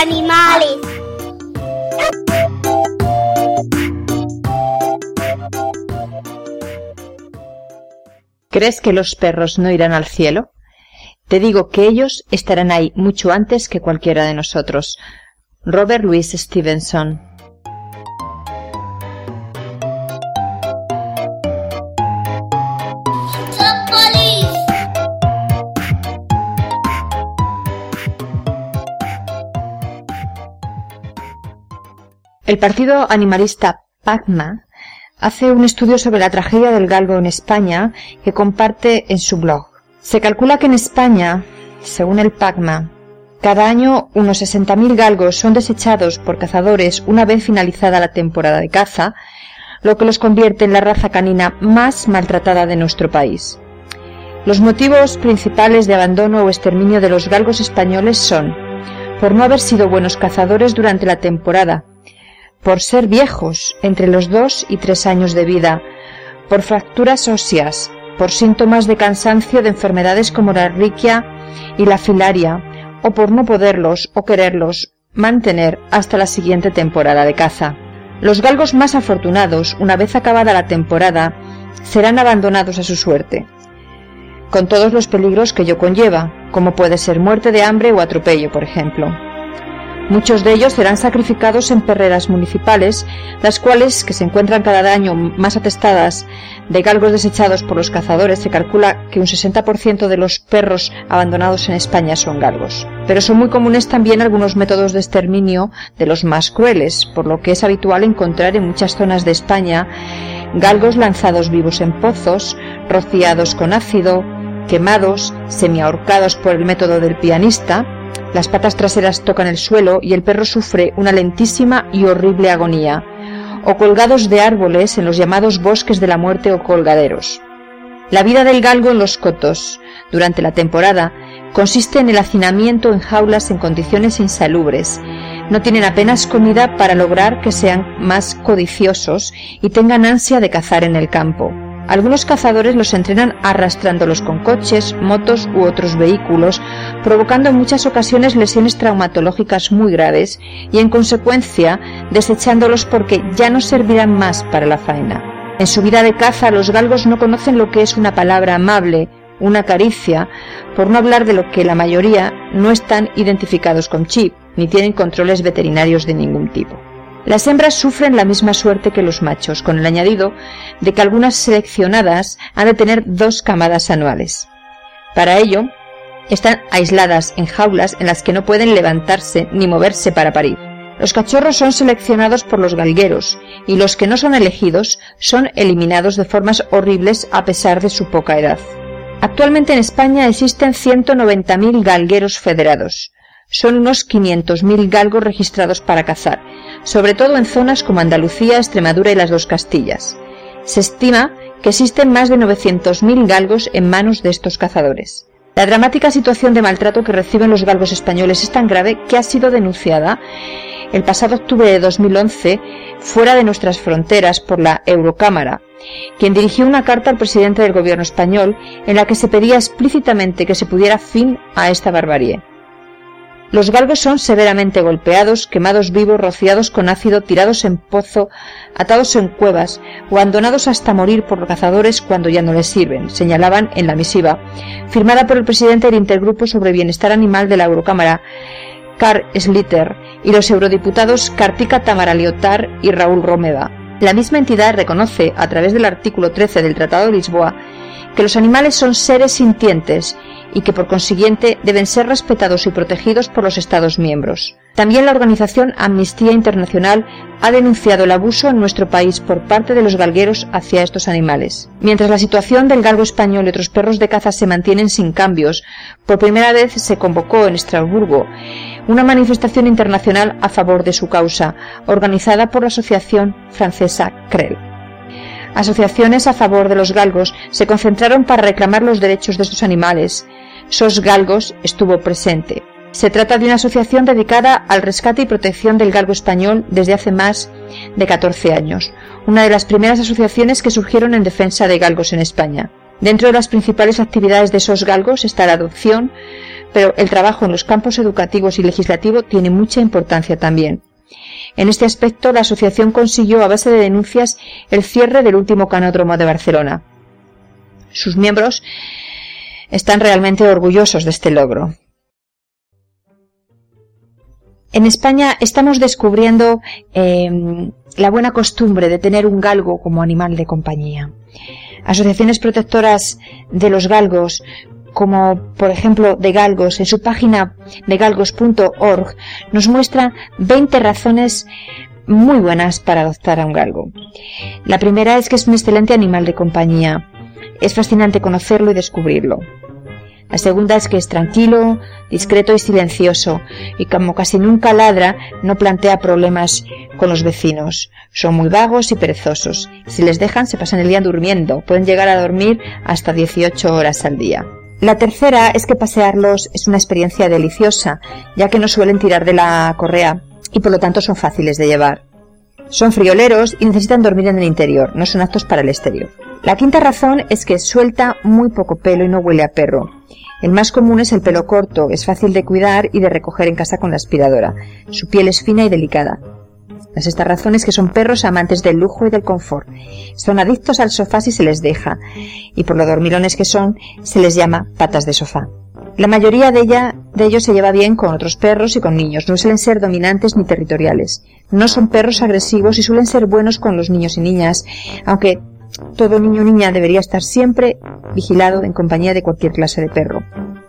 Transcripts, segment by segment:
animales. ¿Crees que los perros no irán al cielo? Te digo que ellos estarán ahí mucho antes que cualquiera de nosotros. Robert Louis Stevenson. El partido animalista PACMA hace un estudio sobre la tragedia del galgo en España que comparte en su blog. Se calcula que en España, según el PACMA, cada año unos 60.000 galgos son desechados por cazadores una vez finalizada la temporada de caza, lo que los convierte en la raza canina más maltratada de nuestro país. Los motivos principales de abandono o exterminio de los galgos españoles son por no haber sido buenos cazadores durante la temporada, por ser viejos, entre los 2 y 3 años de vida, por fracturas óseas, por síntomas de cansancio de enfermedades como la riquia y la filaria, o por no poderlos o quererlos mantener hasta la siguiente temporada de caza. Los galgos más afortunados, una vez acabada la temporada, serán abandonados a su suerte, con todos los peligros que ello conlleva, como puede ser muerte de hambre o atropello, por ejemplo. Muchos de ellos serán sacrificados en perreras municipales, las cuales, que se encuentran cada año más atestadas de galgos desechados por los cazadores. Se calcula que un 60% de los perros abandonados en España son galgos. Pero son muy comunes también algunos métodos de exterminio de los más crueles, por lo que es habitual encontrar en muchas zonas de España galgos lanzados vivos en pozos, rociados con ácido, quemados, semiahorcados por el método del pianista. Las patas traseras tocan el suelo y el perro sufre una lentísima y horrible agonía, o colgados de árboles en los llamados bosques de la muerte o colgaderos. La vida del galgo en los cotos durante la temporada consiste en el hacinamiento en jaulas en condiciones insalubres. No tienen apenas comida para lograr que sean más codiciosos y tengan ansia de cazar en el campo. Algunos cazadores los entrenan arrastrándolos con coches, motos u otros vehículos, provocando en muchas ocasiones lesiones traumatológicas muy graves y, en consecuencia, desechándolos porque ya no servirán más para la faena. En su vida de caza, los galgos no conocen lo que es una palabra amable, una caricia, por no hablar de lo que la mayoría no están identificados con chip, ni tienen controles veterinarios de ningún tipo. Las hembras sufren la misma suerte que los machos, con el añadido de que algunas seleccionadas han de tener 2 camadas anuales. Para ello, están aisladas en jaulas en las que no pueden levantarse ni moverse para parir. Los cachorros son seleccionados por los galgueros y los que no son elegidos son eliminados de formas horribles a pesar de su poca edad. Actualmente en España existen 190.000 galgueros federados. Son unos 500.000 galgos registrados para cazar, sobre todo en zonas como Andalucía, Extremadura y las 2 Castillas. Se estima que existen más de 900.000 galgos en manos de estos cazadores. La dramática situación de maltrato que reciben los galgos españoles es tan grave que ha sido denunciada el pasado octubre de 2011 fuera de nuestras fronteras por la Eurocámara, quien dirigió una carta al presidente del gobierno español en la que se pedía explícitamente que se pusiera fin a esta barbarie. Los galgos son severamente golpeados, quemados vivos, rociados con ácido, tirados en pozo, atados en cuevas o abandonados hasta morir por cazadores cuando ya no les sirven, señalaban en la misiva, firmada por el presidente del Intergrupo sobre Bienestar Animal de la Eurocámara, Carl Schlyter, y los eurodiputados Kartika Tamara Liotard y Raúl Romeva. La misma entidad reconoce, a través del artículo 13 del Tratado de Lisboa, que los animales son seres sintientes y que por consiguiente deben ser respetados y protegidos por los Estados miembros. También la organización Amnistía Internacional ha denunciado el abuso en nuestro país por parte de los galgueros hacia estos animales. Mientras la situación del galgo español y otros perros de caza se mantienen sin cambios, por primera vez se convocó en Estrasburgo una manifestación internacional a favor de su causa, organizada por la asociación francesa CREL. Asociaciones a favor de los galgos se concentraron para reclamar los derechos de estos animales. SOS Galgos estuvo presente. Se trata de una asociación dedicada al rescate y protección del galgo español desde hace más de 14 años, una de las primeras asociaciones que surgieron en defensa de galgos en España. Dentro de las principales actividades de SOS Galgos está la adopción, pero el trabajo en los campos educativos y legislativo tiene mucha importancia también. En este aspecto, la asociación consiguió, a base de denuncias, el cierre del último canódromo de Barcelona. Sus miembros están realmente orgullosos de este logro. En España estamos descubriendo la buena costumbre de tener un galgo como animal de compañía. Asociaciones protectoras de los galgos, como por ejemplo de Galgos, en su página de galgos.org, nos muestran 20 razones muy buenas para adoptar a un galgo. La primera es que es un excelente animal de compañía. Es fascinante conocerlo y descubrirlo. La segunda es que es tranquilo, discreto y silencioso, y como casi nunca ladra, no plantea problemas con los vecinos. Son muy vagos y perezosos. Si les dejan, se pasan el día durmiendo. Pueden llegar a dormir hasta 18 horas al día. La tercera es que pasearlos es una experiencia deliciosa, ya que no suelen tirar de la correa y por lo tanto son fáciles de llevar. Son frioleros y necesitan dormir en el interior, no son aptos para el exterior. La quinta razón es que suelta muy poco pelo y no huele a perro. El más común es el pelo corto, es fácil de cuidar y de recoger en casa con la aspiradora. Su piel es fina y delicada. La sexta razón es que son perros amantes del lujo y del confort. Son adictos al sofá si se les deja, y por lo dormilones que son, se les llama patas de sofá. La mayoría de ellos se lleva bien con otros perros y con niños. No suelen ser dominantes ni territoriales. No son perros agresivos y suelen ser buenos con los niños y niñas, aunque todo niño o niña debería estar siempre vigilado en compañía de cualquier clase de perro.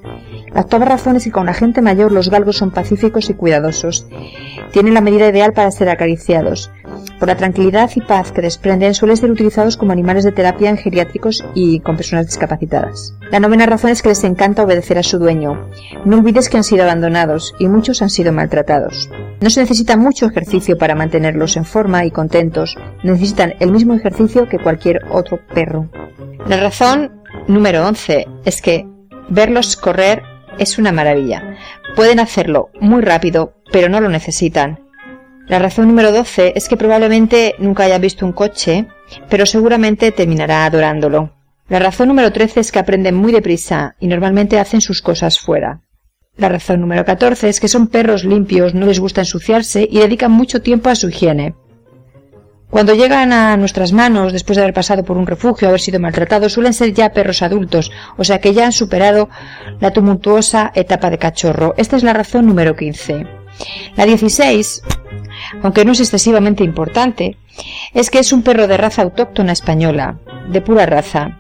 La octava razón es que con la gente mayor los galgos son pacíficos y cuidadosos. Tienen la medida ideal para ser acariciados. Por la tranquilidad y paz que desprenden, suelen ser utilizados como animales de terapia en geriátricos y con personas discapacitadas. La novena razón es que les encanta obedecer a su dueño. No olvides que han sido abandonados y muchos han sido maltratados. No se necesita mucho ejercicio para mantenerlos en forma y contentos. Necesitan el mismo ejercicio que cualquier otro perro. La razón número 11 es que verlos correr es una maravilla. Pueden hacerlo muy rápido, pero no lo necesitan. La razón número 12 es que probablemente nunca haya visto un coche, pero seguramente terminará adorándolo. La razón número 13 es que aprenden muy deprisa y normalmente hacen sus cosas fuera. La razón número 14 es que son perros limpios, no les gusta ensuciarse y dedican mucho tiempo a su higiene. Cuando llegan a nuestras manos, después de haber pasado por un refugio o haber sido maltratados, suelen ser ya perros adultos, o sea que ya han superado la tumultuosa etapa de cachorro. Esta es la razón número 15. La 16, aunque no es excesivamente importante, es que es un perro de raza autóctona española, de pura raza.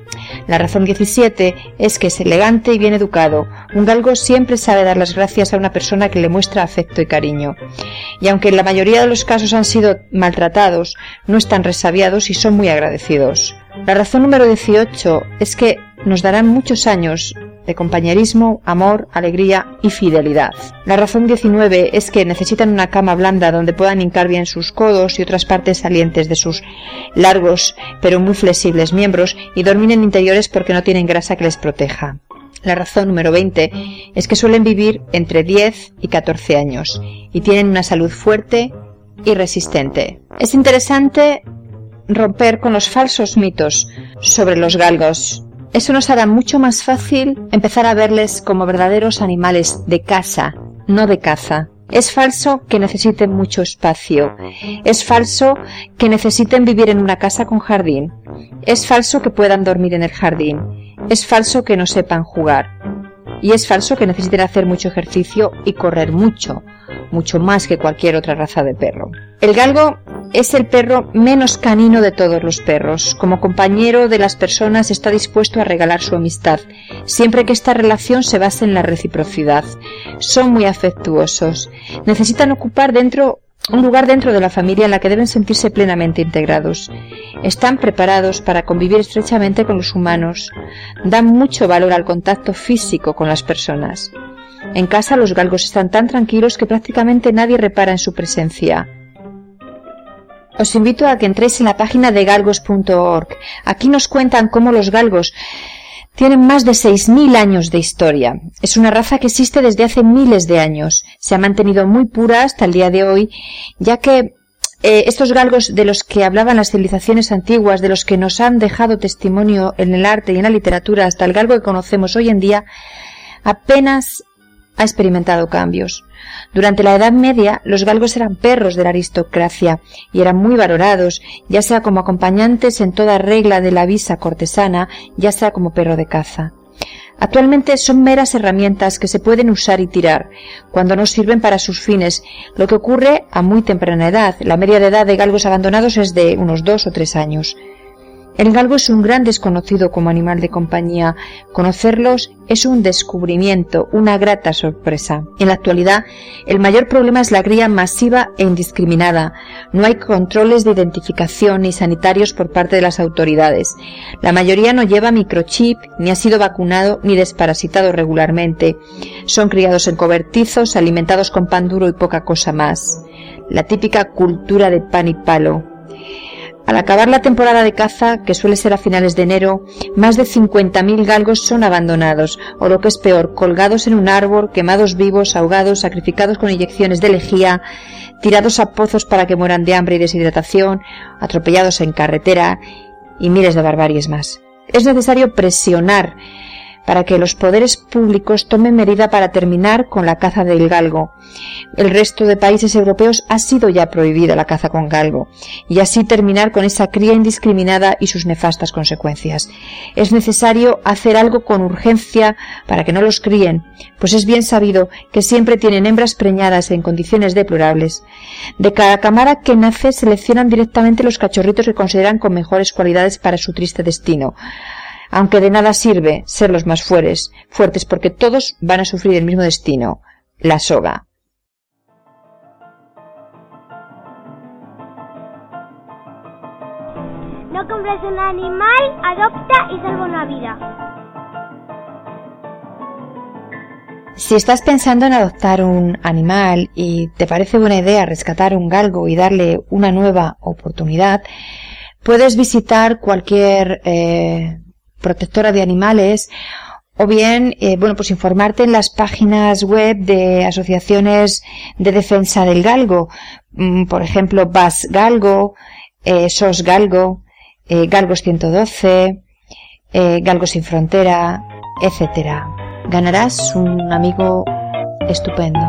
La razón 17 es que es elegante y bien educado. Un galgo siempre sabe dar las gracias a una persona que le muestra afecto y cariño. Y aunque en la mayoría de los casos han sido maltratados, no están resabiados y son muy agradecidos. La razón número 18 es que nos darán muchos años de compañerismo, amor, alegría y fidelidad. La razón 19 es que necesitan una cama blanda donde puedan hincar bien sus codos y otras partes salientes de sus largos pero muy flexibles miembros y dormir en interiores porque no tienen grasa que les proteja. La razón número 20 es que suelen vivir entre 10 y 14 años y tienen una salud fuerte y resistente. Es interesante romper con los falsos mitos sobre los galgos. Eso nos hará mucho más fácil empezar a verles como verdaderos animales de casa, no de caza. Es falso que necesiten mucho espacio. Es falso que necesiten vivir en una casa con jardín. Es falso que puedan dormir en el jardín. Es falso que no sepan jugar. Y es falso que necesiten hacer mucho ejercicio y correr mucho, mucho más que cualquier otra raza de perro. El galgo es el perro menos canino de todos los perros. Como compañero de las personas está dispuesto a regalar su amistad, siempre que esta relación se base en la reciprocidad. Son muy afectuosos. Necesitan ocupar un lugar dentro de la familia en la que deben sentirse plenamente integrados. Están preparados para convivir estrechamente con los humanos. Dan mucho valor al contacto físico con las personas. En casa los galgos están tan tranquilos que prácticamente nadie repara en su presencia. Os invito a que entréis en la página de galgos.org. Aquí nos cuentan cómo los galgos tienen más de 6.000 años de historia. Es una raza que existe desde hace miles de años. Se ha mantenido muy pura hasta el día de hoy, ya que estos galgos de los que hablaban las civilizaciones antiguas, de los que nos han dejado testimonio en el arte y en la literatura, hasta el galgo que conocemos hoy en día, apenas ha experimentado cambios. Durante la Edad Media, los galgos eran perros de la aristocracia y eran muy valorados, ya sea como acompañantes en toda regla de la visa cortesana, ya sea como perro de caza. Actualmente son meras herramientas que se pueden usar y tirar, cuando no sirven para sus fines, lo que ocurre a muy temprana edad. La media de edad de galgos abandonados es de unos 2 o 3 años. El galgo es un gran desconocido como animal de compañía. Conocerlos es un descubrimiento, una grata sorpresa. En la actualidad, el mayor problema es la cría masiva e indiscriminada. No hay controles de identificación ni sanitarios por parte de las autoridades. La mayoría no lleva microchip, ni ha sido vacunado ni desparasitado regularmente. Son criados en cobertizos, alimentados con pan duro y poca cosa más. La típica cultura de pan y palo. Al acabar la temporada de caza, que suele ser a finales de enero, más de 50.000 galgos son abandonados, o lo que es peor, colgados en un árbol, quemados vivos, ahogados, sacrificados con inyecciones de lejía, tirados a pozos para que mueran de hambre y deshidratación, atropellados en carretera y miles de barbaries más. Es necesario presionar para que los poderes públicos tomen medida para terminar con la caza del galgo. El resto de países europeos ha sido ya prohibida la caza con galgo, y así terminar con esa cría indiscriminada y sus nefastas consecuencias. Es necesario hacer algo con urgencia para que no los críen, pues es bien sabido que siempre tienen hembras preñadas en condiciones deplorables. De cada camada que nace seleccionan directamente los cachorritos que consideran con mejores cualidades para su triste destino. Aunque de nada sirve ser los más fuertes, porque todos van a sufrir el mismo destino, la soga. No compres un animal, adopta y salva una vida. Si estás pensando en adoptar un animal y te parece buena idea rescatar un galgo y darle una nueva oportunidad, puedes visitar cualquier protectora de animales o bien, pues informarte en las páginas web de asociaciones de defensa del galgo, por ejemplo, BAS Galgo, SOS Galgo, Galgos 112, Galgos sin Frontera, etc. Ganarás un amigo estupendo.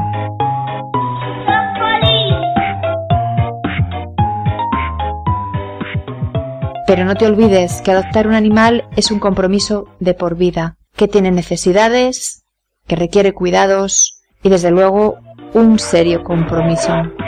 Pero no te olvides que adoptar un animal es un compromiso de por vida, que tiene necesidades, que requiere cuidados y desde luego un serio compromiso.